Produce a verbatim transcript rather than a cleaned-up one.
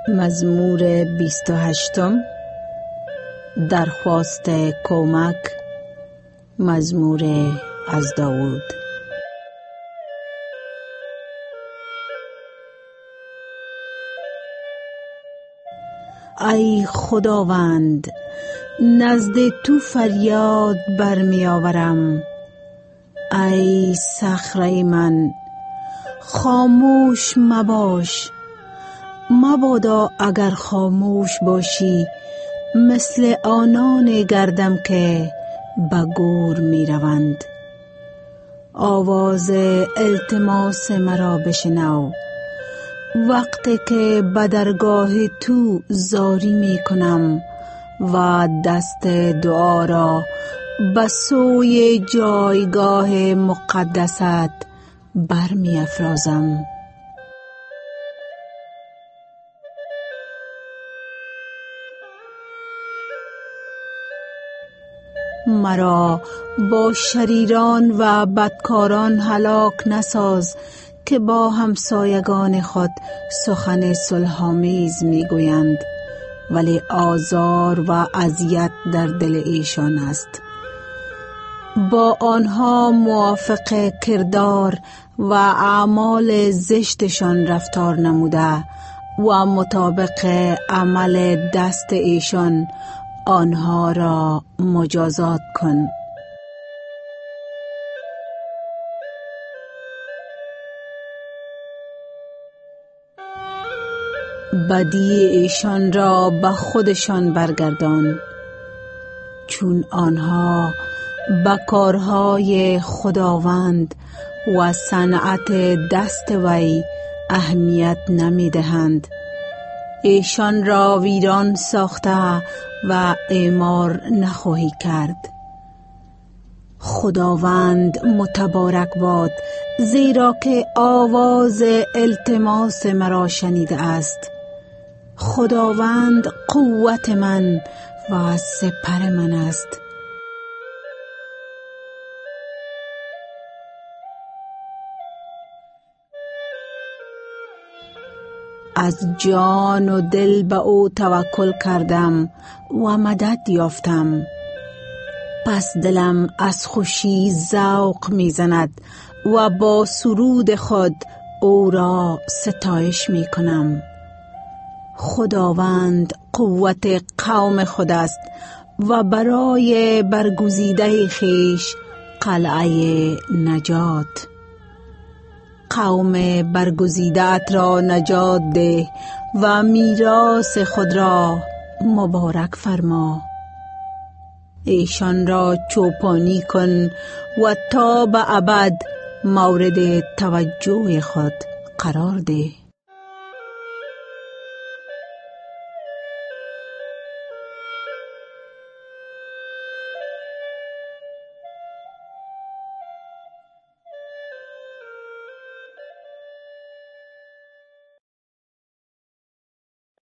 مزمور بیست و هشتم. درخواست کمک. مزمور از داوود. ای خداوند، نزد تو فریاد برمی آورم. ای صخره من، خاموش مباش. مبادا اگر خاموش باشی مثل آنان گردم که به گور می روند. آواز التماس مرا بشنو وقتی که به درگاه تو زاری می کنم و دست دعا را به سوی جایگاه مقدست برمی افرازم. مرا با شریران و بدکاران هلاک نساز که با همسایگان خود سخن صلح‌آمیز میگویند، ولی آزار و اذیت در دل ایشان است. با آنها موافق کردار و اعمال زشتشان رفتار نموده و مطابق عمل دست ایشان آنها را مجازات کن. بدی ایشان را به خودشان برگردان، چون آنها به کارهای خداوند و صنعت دست وی اهمیت نمی دهند. ایشان را ویران ساخته و اعمار نخواهی کرد. خداوند متبارک باد، زیرا که آواز التماس مرا شنیده است. خداوند قوت من و سپر من است. از جان و دل به او توکل کردم و مدد یافتم. پس دلم از خوشی ذوق میزند و با سرود خود او را ستایش می کنم. خداوند قوت قوم خود است و برای برگزیده خویش قلعه نجات. قوم برگزیده‌ات را نجات ده و میراث خود را مبارک فرما. ایشان را چوپانی کن و تا به ابد مورد توجه خود قرار ده.